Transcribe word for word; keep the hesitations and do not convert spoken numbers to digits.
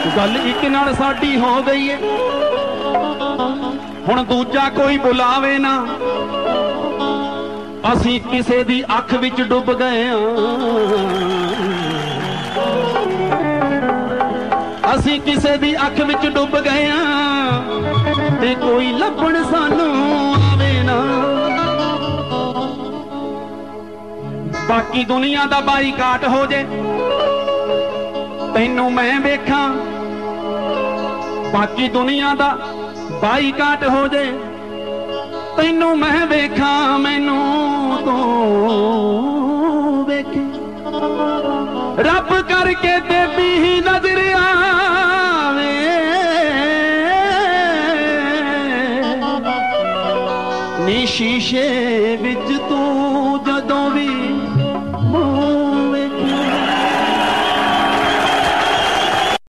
गल एक नाल साडी हो गई है, हुण दूजा कोई बुलावे ना, असी किसे दी अख विच डुब गए असी किसे दी अख विच डुब गए ते कोई लभण सानू आवे ना। बाकी दुनिया दा बाईकाट हो जे तैनू मैं वेखां, बाकी दुनिया दा बाईकाट हो जे तैनू मैं वेखां, मैनू तू वेखे रब करके देवी